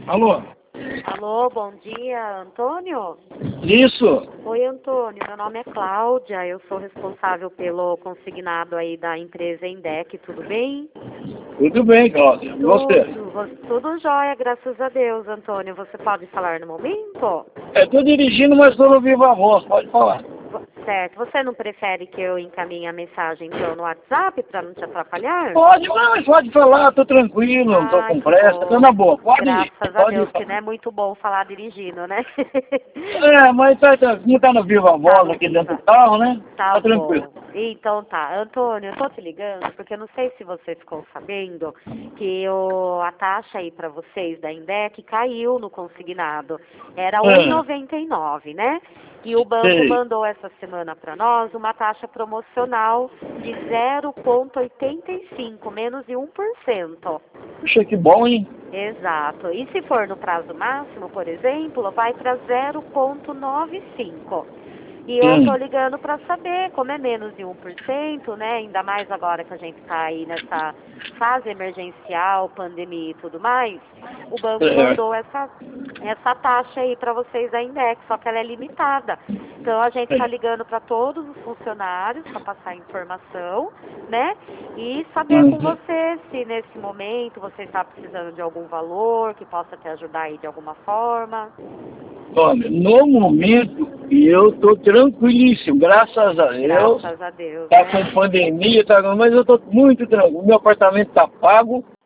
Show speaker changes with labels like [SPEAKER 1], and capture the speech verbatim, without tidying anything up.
[SPEAKER 1] Alô?
[SPEAKER 2] Alô, bom dia, Antônio?
[SPEAKER 1] Isso?
[SPEAKER 2] Oi, Antônio, meu nome é Cláudia, eu sou responsável pelo consignado aí da empresa Endec, tudo bem?
[SPEAKER 1] Tudo bem, Cláudia. E você?
[SPEAKER 2] Tudo, vo- tudo jóia, graças a Deus, Antônio. Você pode falar no momento?
[SPEAKER 1] Eu estou dirigindo, mas estou no viva voz, pode falar.
[SPEAKER 2] Vo- Certo, você não prefere que eu encaminhe a mensagem então no WhatsApp para não te atrapalhar?
[SPEAKER 1] Pode, mas pode falar, estou tranquilo, não estou
[SPEAKER 2] Ai,
[SPEAKER 1] com
[SPEAKER 2] que
[SPEAKER 1] pressa, estou
[SPEAKER 2] bom.
[SPEAKER 1] na boa. Pode ir,
[SPEAKER 2] Graças a
[SPEAKER 1] pode
[SPEAKER 2] Deus,
[SPEAKER 1] ir.
[SPEAKER 2] que não é muito bom falar dirigindo, né?
[SPEAKER 1] É, mas tá, tá, não está no viva
[SPEAKER 2] Tá
[SPEAKER 1] voz
[SPEAKER 2] no
[SPEAKER 1] aqui dentro
[SPEAKER 2] Viva.
[SPEAKER 1] do carro, né?
[SPEAKER 2] Tá
[SPEAKER 1] Tá tranquilo.
[SPEAKER 2] bom. Então tá. Antônio, eu tô te ligando porque eu não sei se você ficou sabendo que o, a taxa aí para vocês da Indec caiu no consignado. Era um e
[SPEAKER 1] É,
[SPEAKER 2] noventa e nove, né? E o banco
[SPEAKER 1] sei.
[SPEAKER 2] mandou essa semana para nós uma taxa promocional de zero vírgula oitenta e cinco, menos de um por cento.
[SPEAKER 1] Puxa, que bom, hein?
[SPEAKER 2] Exato. E se for no prazo máximo, por exemplo, vai para zero vírgula noventa e cinco. E eu tô
[SPEAKER 1] Hum.
[SPEAKER 2] ligando para saber, como é menos de um por cento, né? Ainda mais agora que a gente está aí nessa fase emergencial, pandemia e tudo mais, o banco
[SPEAKER 1] É,
[SPEAKER 2] mandou essa, essa taxa aí para vocês da Index, só que ela é limitada. Então a gente está
[SPEAKER 1] é.
[SPEAKER 2] ligando para todos os funcionários para passar informação, né? E saber com
[SPEAKER 1] Uhum.
[SPEAKER 2] você se nesse momento você está precisando de algum valor que possa te ajudar aí de alguma forma.
[SPEAKER 1] Olha, no momento eu estou tranquilíssimo, graças a Deus.
[SPEAKER 2] Graças a Deus,
[SPEAKER 1] Tá
[SPEAKER 2] né?
[SPEAKER 1] com pandemia, tá, mas eu estou muito tranquilo. Meu apartamento está pago,